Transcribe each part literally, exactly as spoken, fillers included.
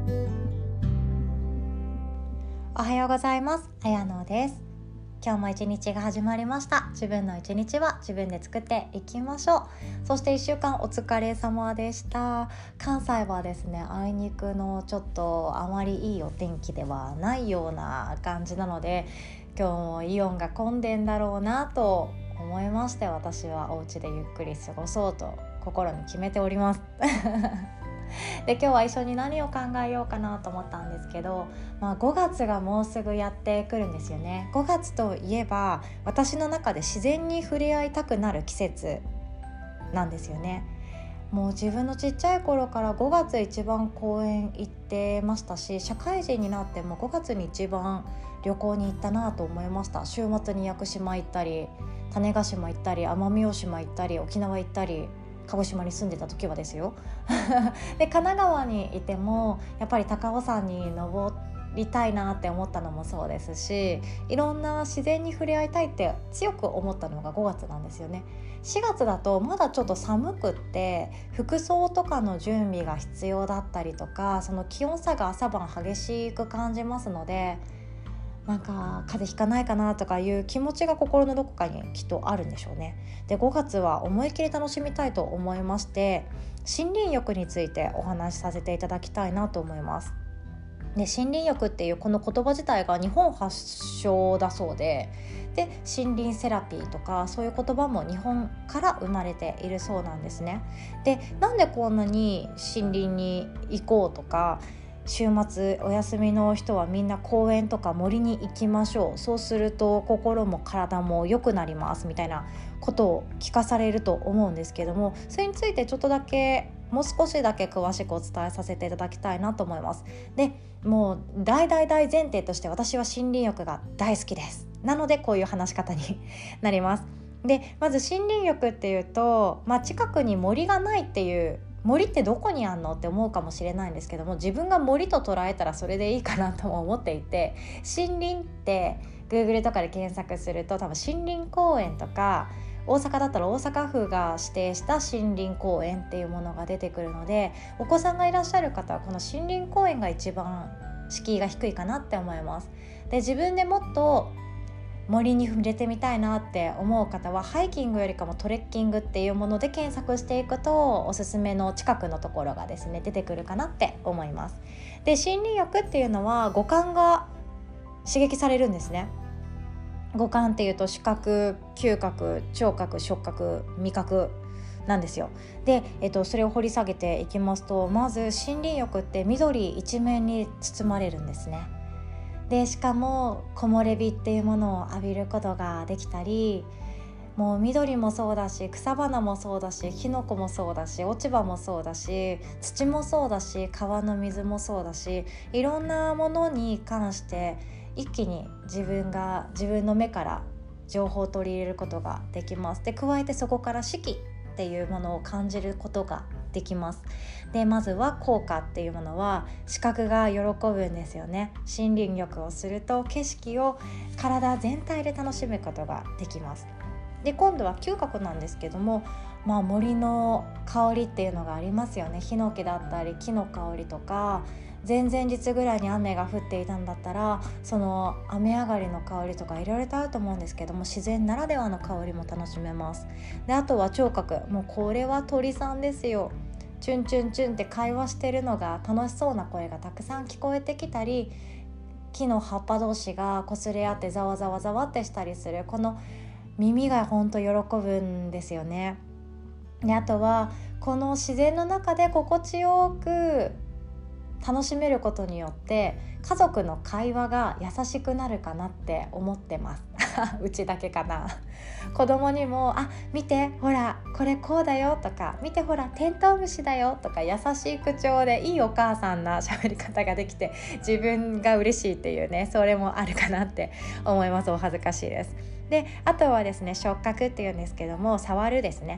おはようございます。あやのです。今日も一日が始まりました。自分の一日は自分で作っていきましょう。そしていっしゅうかんお疲れ様でした。関西はですね、あいにくのちょっとあまりいいお天気ではないような感じなので、今日もイオンが混んでんだろうなと思いまして、私はお家でゆっくり過ごそうと心に決めておりますで、今日は一緒に何を考えようかなと思ったんですけど、まあ、ごがつがもうすぐやってくるんですよね。ごがつといえば私の中で自然に触れ合いたくなる季節なんですよね。もう自分のちっちゃい頃からごがつ一番公園行ってましたし、社会人になってもごがつに一番旅行に行ったなと思いました。週末に屋久島行ったり、種子島行ったり、奄美大島行ったり、沖縄行ったり、鹿児島に住んでた時はですよで、神奈川にいてもやっぱり高尾山に登りたいなって思ったのもそうですし、いろんな自然に触れ合いたいって強く思ったのがごがつなんですよね。しがつだとまだちょっと寒くって服装とかの準備が必要だったりとか、その気温差が朝晩激しく感じますので、なんか風邪ひかないかなとかいう気持ちが心のどこかにきっとあるんでしょうね。で、ごがつは思いっきり楽しみたいと思いまして、森林浴についてお話しさせていただきたいなと思います。で、森林浴っていうこの言葉自体が日本発祥だそうで、で森林セラピーとかそういう言葉も日本から生まれているそうなんですね。で、なんでこんなに森林に行こうとか、週末お休みの人はみんな公園とか森に行きましょう、そうすると心も体も良くなりますみたいなことを聞かされると思うんですけども、それについてちょっとだけもう少しだけ詳しくお伝えさせていただきたいなと思います。で、もう大大大前提として私は森林浴が大好きです。なのでこういう話し方になります。で、まず森林浴っていうと、まあ、近くに森がないっていう、森ってどこにあんのって思うかもしれないんですけども、自分が森と捉えたらそれでいいかなとも思っていて、森林って Google とかで検索すると多分森林公園とか、大阪だったら大阪府が指定した森林公園っていうものが出てくるので、お子さんがいらっしゃる方はこの森林公園が一番敷居が低いかなって思います。で、自分でもっと森に触れてみたいなって思う方はハイキングよりかもトレッキングっていうもので検索していくと、おすすめの近くのところがですね出てくるかなって思います。で、森林浴っていうのは五感が刺激されるんですね。五感っていうと視覚、嗅覚、聴覚、触覚、味覚なんですよ。で、えっと、それを掘り下げていきますと、まず森林浴って緑一面に包まれるんですね。で、しかも木漏れ日っていうものを浴びることができたり、もう緑もそうだし、草花もそうだし、キノコもそうだし、落ち葉もそうだし、土もそうだし、川の水もそうだし、いろんなものに関して一気に自分が自分の目から情報を取り入れることができます。で、加えてそこから四季っていうものを感じることができます。で、まずは効果っていうものは視覚が喜ぶんですよね。森林浴をすると景色を体全体で楽しむことができます。で、今度は嗅覚なんですけども、まあ、森の香りっていうのがありますよね。ヒノキだったり木の香りとか、前々日ぐらいに雨が降っていたんだったらその雨上がりの香りとかいろいろとあると思うんですけども、自然ならではの香りも楽しめます。で、あとは聴覚、もうこれは鳥さんですよ。チュンチュンチュンって会話してるのが楽しそうな声がたくさん聞こえてきたり、木の葉っぱ同士が擦れ合ってざわざわざわってしたりする、この耳がほんと喜ぶんですよね。で、あとはこの自然の中で心地よく楽しめることによって家族の会話が優しくなるかなって思ってますうちだけかな。子供にも、あ、見てほらこれこうだよとか、見てほらテントウムシだよとか、優しい口調でいいお母さんな喋り方ができて自分が嬉しいっていうね、それもあるかなって思います。お恥ずかしいです。で、あとはですね、触覚っていうんですけども、触るですね。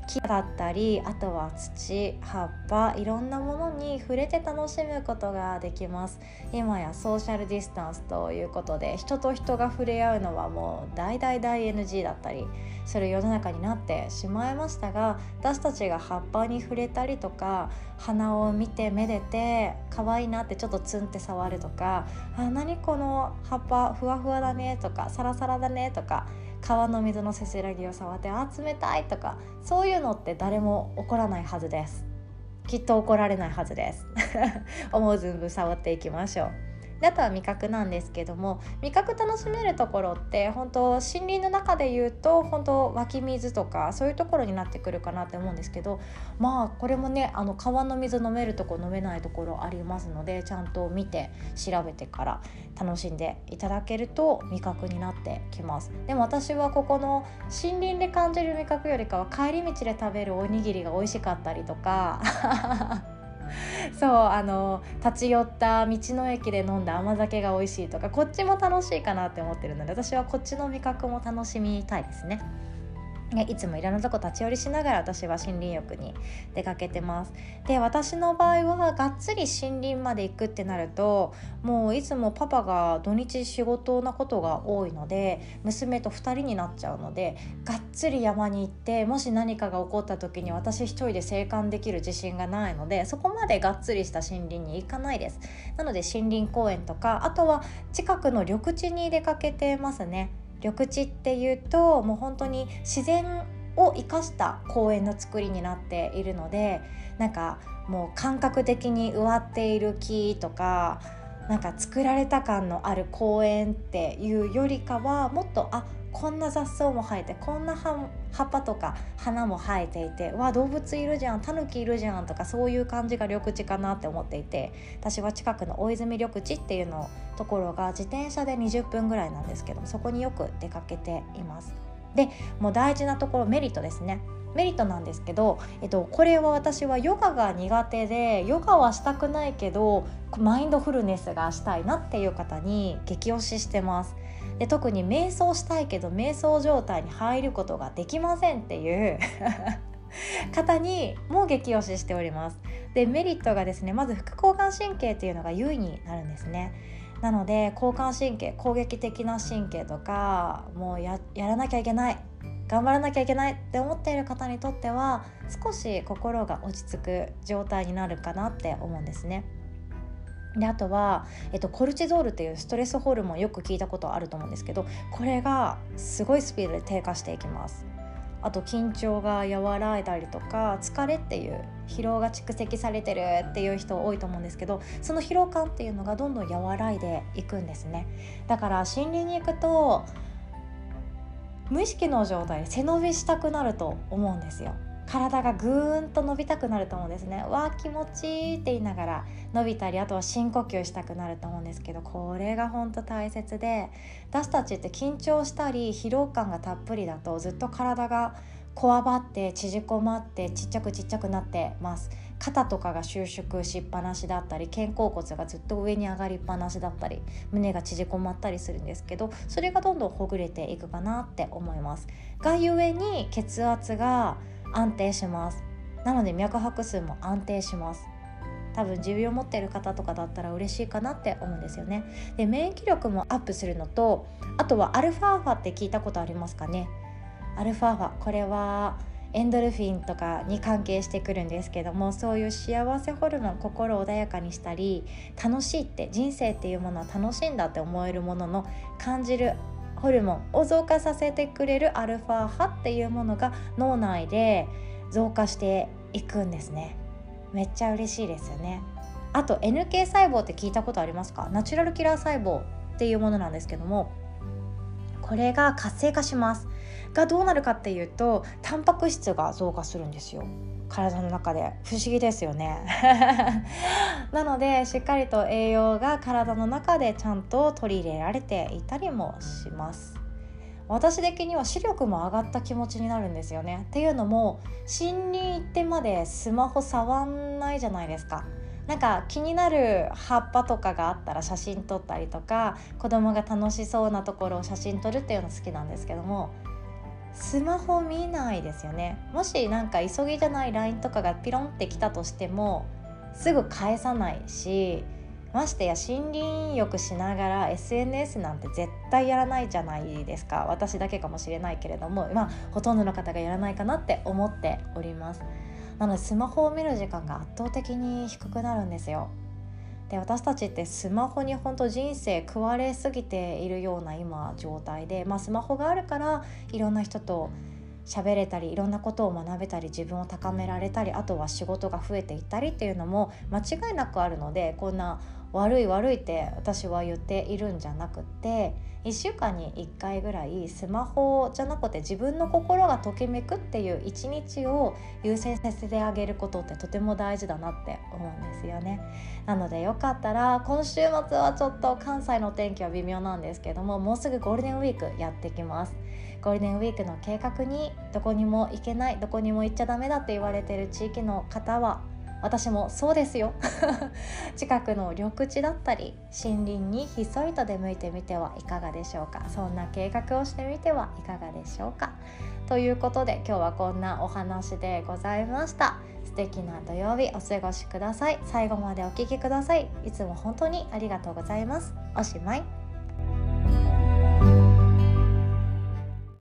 木だったり、あとは土、葉っぱ、いろんなものに触れて楽しむことができます。今やソーシャルディスタンスということで、人と人が触れ合うのはもう大大大 エヌジー だったりする世の中になってしまいましたが、私たちが葉っぱに触れたりとか、花を見てめでて可愛いなってちょっとツンって触るとか、あ、何この葉っぱふわふわだねとか、サラサラだねとか、川の水のせせらぎを触って、あ、冷たいとか、そういうのって誰も怒らないはずです。きっと怒られないはずです思う存分触っていきましょう。で、あとは味覚なんですけども、味覚楽しめるところって本当森林の中で言うと本当湧き水とかそういうところになってくるかなって思うんですけど、まあこれもね、あの川の水飲めるところ飲めないところありますので、ちゃんと見て調べてから楽しんでいただけると味覚になってきます。でも私はここの森林で感じる味覚よりかは、帰り道で食べるおにぎりが美味しかったりとかそう、あの立ち寄った道の駅で飲んだ甘酒が美味しいとか、こっちも楽しいかなって思ってるので、私はこっちの味覚も楽しみたいですね。ね、いつもいろんなとこ立ち寄りしながら私は森林浴に出かけてます。で、私の場合はがっつり森林まで行くってなると、もういつもパパが土日仕事なことが多いので、娘とふたりになっちゃうので、がっつり山に行ってもし何かが起こった時に私一人で生還できる自信がないので、そこまでがっつりした森林に行かないです。なので森林公園とか、あとは近くの緑地に出かけてますね。緑地っていうともう本当に自然を生かした公園の作りになっているので、なんかもう感覚的に植わっている木とか、なんか作られた感のある公園っていうよりかは、もっとあこんな雑草も生えて、こんな葉っぱとか花も生えていて、わ動物いるじゃん、タヌキいるじゃんとか、そういう感じが緑地かなって思っていて、私は近くの大泉緑地っていうのところが自転車でにじゅっぷんぐらいなんですけども、そこによく出かけています。で、もう大事なところ、メリットですね。メリットなんですけど、えっと、これは私はヨガが苦手で、ヨガはしたくないけどマインドフルネスがしたいなっていう方に激推ししてます。で、特に瞑想したいけど瞑想状態に入ることができませんっていう方にも激推ししております。で、メリットがですね、まず副交感神経っていうのが優位になるんですね。なので交感神経、攻撃的な神経とか、もう や, やらなきゃいけない、頑張らなきゃいけないって思っている方にとっては、少し心が落ち着く状態になるかなって思うんですね。で、あとは、えっと、コルチゾールっていうストレスホルモン、よく聞いたことあると思うんですけど、これがすごいスピードで低下していきます。あと緊張が和らいだりとか、疲れっていう疲労が蓄積されてるっていう人多いと思うんですけど、その疲労感っていうのがどんどん和らいでいくんですね。だから森林に行くと無意識の状態で背伸びしたくなると思うんですよ。体がぐーんと伸びたくなると思うんですね。わー気持ちいいって言いながら伸びたり、あとは深呼吸したくなると思うんですけど、これが本当大切で、私たちって緊張したり疲労感がたっぷりだと、ずっと体がこわばって縮こまってちっちゃくちっちゃくなってます。肩とかが収縮しっぱなしだったり、肩甲骨がずっと上に上がりっぱなしだったり、胸が縮こまったりするんですけど、それがどんどんほぐれていくかなって思います。がゆえに血圧が安定します。なので脈拍数も安定します。多分持病を持っている方とかだったら嬉しいかなって思うんですよね。で、免疫力もアップするのと、あとはアルファーファって聞いたことありますかね。アルファーファ、これはエンドルフィンとかに関係してくるんですけども、そういう幸せホルモン、心を穏やかにしたり、楽しいって、人生っていうものは楽しいんだって思えるものの感じるホルモンを増加させてくれるアルファ波っていうものが脳内で増加していくんですね。めっちゃ嬉しいですよね。あと エヌケー 細胞って聞いたことありますか？ナチュラルキラー細胞っていうものなんですけども、これが活性化しますが、どうなるかっていうと、タンパク質が増加するんですよ、体の中で。不思議ですよねなのでしっかりと栄養が体の中でちゃんと取り入れられていたりもします。私的には視力も上がった気持ちになるんですよね。っていうのも、森林行ってまでスマホ触んないじゃないですか。なんか気になる葉っぱとかがあったら写真撮ったりとか、子供が楽しそうなところを写真撮るっていうの好きなんですけども、 スマホ見ないですよね。もしなんか急ぎじゃない ライン とかがピロンってきたとしてもすぐ返さないし、ましてや森林浴しながら エスエヌエス なんて絶対やらないじゃないですか。私だけかもしれないけれども、まあほとんどの方がやらないかなって思っております。なのでスマホを見る時間が圧倒的に低くなるんですよ。で、私たちってスマホに本当人生食われすぎているような今状態で、まあ、スマホがあるからいろんな人と喋れたり、いろんなことを学べたり、自分を高められたり、あとは仕事が増えていったりっていうのも間違いなくあるので、こんな悪い悪いって私は言っているんじゃなくって、いっしゅうかんにいっかいぐらいスマホじゃなくて自分の心がときめくっていう一日を優先させてあげることってとても大事だなって思うんですよね。なのでよかったら、今週末はちょっと関西のお天気は微妙なんですけども、もうすぐゴールデンウィークやってきます。ゴールデンウィークの計画にどこにも行けない、どこにも行っちゃダメだって言われている地域の方は、私もそうですよ近くの緑地だったり森林にひっそりと出向いてみてはいかがでしょうか。そんな計画をしてみてはいかがでしょうか。ということで今日はこんなお話でございました。素敵な土曜日お過ごしください。最後までお聞きください。いつも本当にありがとうございます。おしまい。